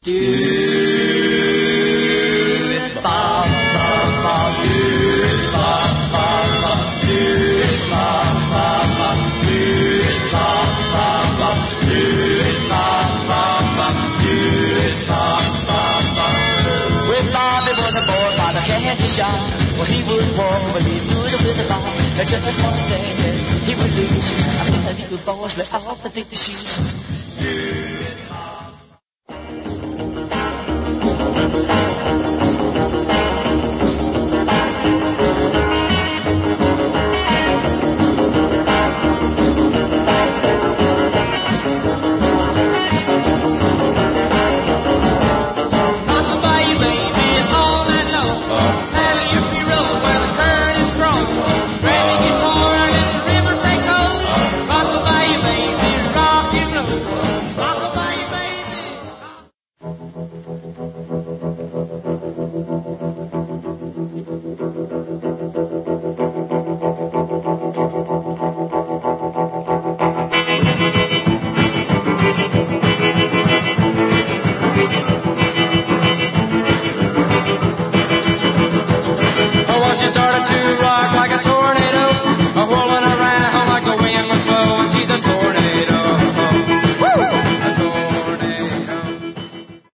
Well, he would walk, but he would with the bar. Just one day, he would lose. I mean, the little boys let off the shoes.